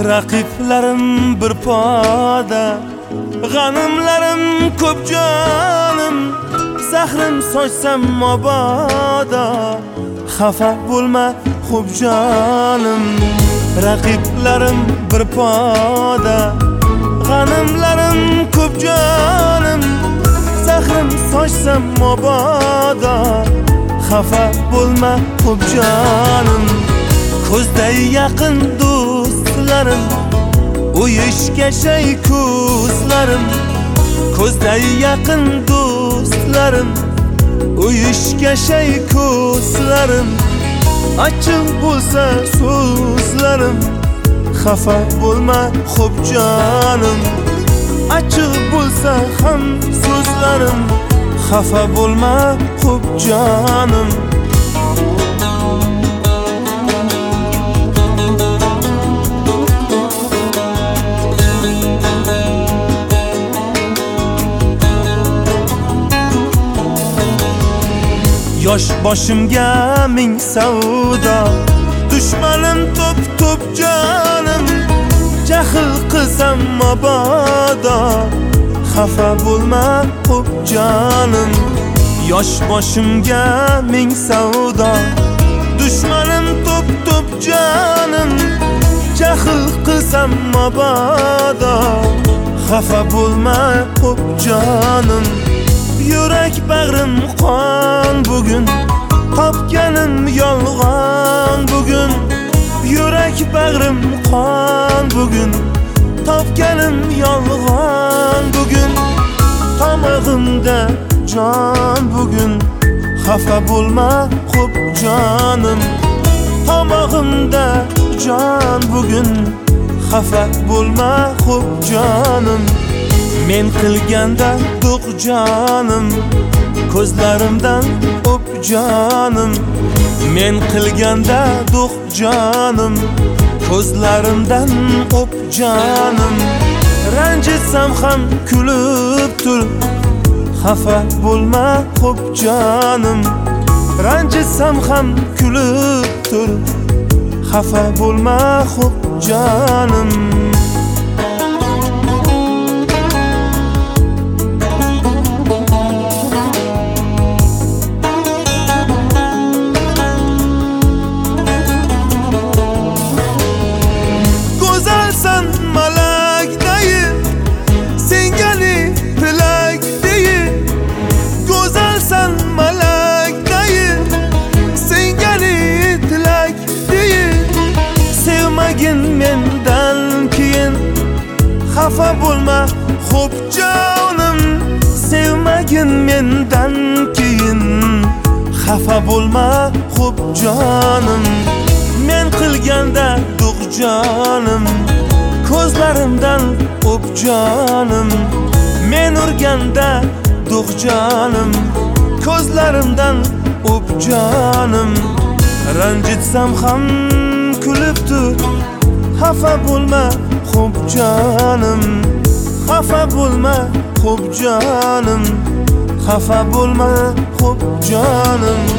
Raqiblarim bir poda, g'animlarim ko'p jonim. Zahrim sochsam mabodo, xafa bo'lma xo'p jonim. Raqiblarim bir poda, g'animlarim ko'p jonim. Zahrim sochsam mabodo, xafa bo'lma xo'p jonim. Ko'zday yaqin do'stlarim, uyishga shay ko'zlarim. Ko'zday yaqin do'stlarim, uyishga shay ko'zlarim. Achchiq bo'lsa so'zlarim, xafa bo'lma xo'p jonim. Achchiq bo'lsa ham so'zlarim, xafa bo'lma xo'p jonim. Yosh boshimga ming savdo, dushmanim top jonim. Jahl qilsam mabodo, xafa bo'lma xo'p jonim. Yosh boshimga ming savdo, dushmanim top jonim. Jahl qilsam mabodo, xafa bo'lma xo'p jonim. Yurak bag'rim qon bugun, topganim yolg'on bugun. Yurak bag'rim qon bugun, topganim yolg'on bugun. Tomog'imda jon bugun, xafa bo'lma xo'p jonim. Tomog'imda jon bugun, xafa bo'lma xo'p jonim. Men qilganda do'q jonim, ko'zlarimdan o'p jonim. Men qilganda do'q jonim, ko'zlarimdan o'p jonim. Ranjitsam ham kulib tur, xafa bo'lma xo'p jonim. Ranjitsam ham kulib tur, xafa bo'lma xo'p jonim. Mendan keyin xafa bo'lma xo'p jonim. Sevmagin mendan keyin xafa bo'lma xo'p jonim. Men qilganda do'q jonim, ko'zlarimdan o'p jonim. Men urganda do'q jonim, ko'zlarimdan o'p jonim. Ranjitsam ham kulib tur, xafa bo'lma xo'p jonim. Xafa bo'lma xo'p jonim, xafa bo'lma xo'p jonim.